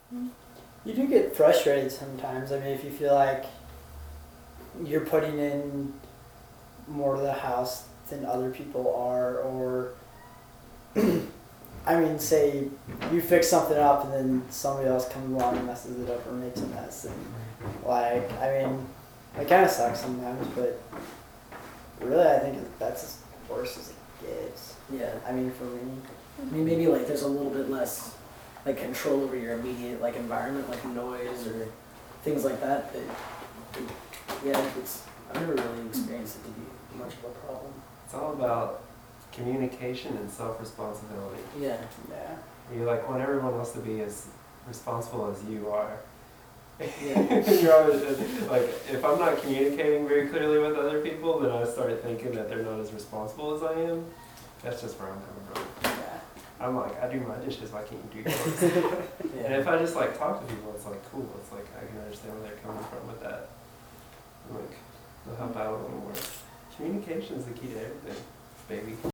You do get frustrated sometimes. I mean, if you feel like you're putting in more to the house than other people are, or I mean, say you fix something up and then somebody else comes along and messes it up or makes a mess, and like, I mean, it kind of sucks sometimes, but really, I think that's as worse as it gets. Yeah. I mean, for me. I mean, maybe like there's a little bit less like control over your immediate like environment, like noise or things like that. But yeah, I've never really experienced it to be much of a problem. It's all about communication and self-responsibility. Yeah. Yeah. You like want everyone else to be as responsible as you are. Yeah. You're always like, if I'm not communicating very clearly with other people, then I start thinking that they're not as responsible as I am. That's just where I'm coming from. Yeah. I'm like, I do my dishes, why can't you do yours? And if I just like talk to people, it's like cool. It's like I can understand where they're coming from with that. Like, they'll help out a little more. Communication is the key to everything, baby.